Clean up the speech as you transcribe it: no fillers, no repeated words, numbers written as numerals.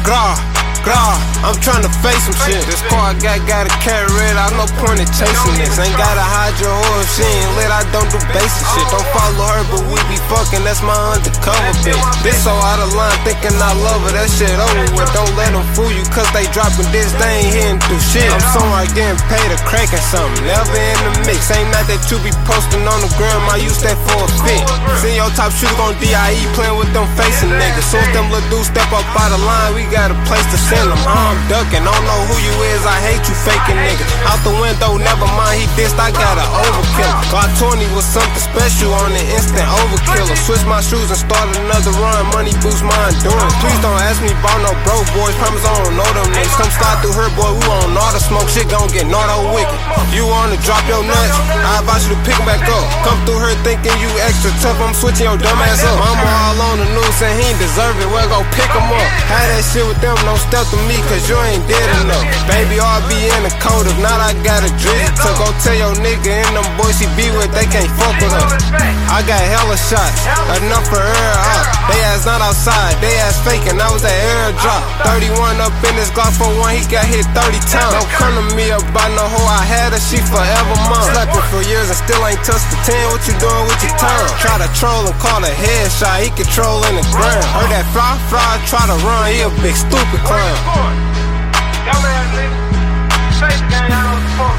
I'm tryna face some shit. This car I got a carry red, I no point in chasing this. Ain't gotta hide your hoe if she ain't lit, I don't do basic shit. Don't follow her, but we be fucking, that's my undercover bitch. This so out of line, thinking I love her, that shit over with. Don't let them fool you, cause they dropping this, they ain't hitting through shit. I'm somewhere getting paid or cracking something, never in the mix. Ain't not that you be posting on the gram, I use that for a fit. See your top shooter on DIE, playing with them facing niggas. Soon as them little dudes step up out of line, we got a place to send them. I'm ducking, don't know who you is, I hate you faking niggas. Out the window, never mind, he dissed, I got an overkill. Got 20 with something special on the instant overkiller. Switch my shoes and start another run, money boosts my endurance. Please don't ask me about no broke boys, promise I don't know them niggas. Come slide through her, boy, we on all the smoke, shit gon' get Nardo wicked. You wanna drop your nuts, I advise you to pick back up. Come through her thinking you extra tough, I'm switching your dumb ass up. Mama all on the news saying he ain't deserve it, well go pick him up. Had that shit with them, don't step to me, cause you ain't dead enough. Baby, I'll be in the code, if not I got a drizzy. So go tell your nigga and them boys she be with, they can't fuck with her. I got hella shots, enough for her out. They ass not outside, they ass faking, I was at airdrop. 31 up in this Glock 41, he got hit 30 times. Don't come to me about no hoe, I had her, she forever mine. Slept her for years and still ain't touched the 10, what you doing with your time? Try to troll and call a headshot, he controlling the ground. Heard that fly, try to run, he a big stupid clown. Y'all ass nigga, say the gang, I don't fuck.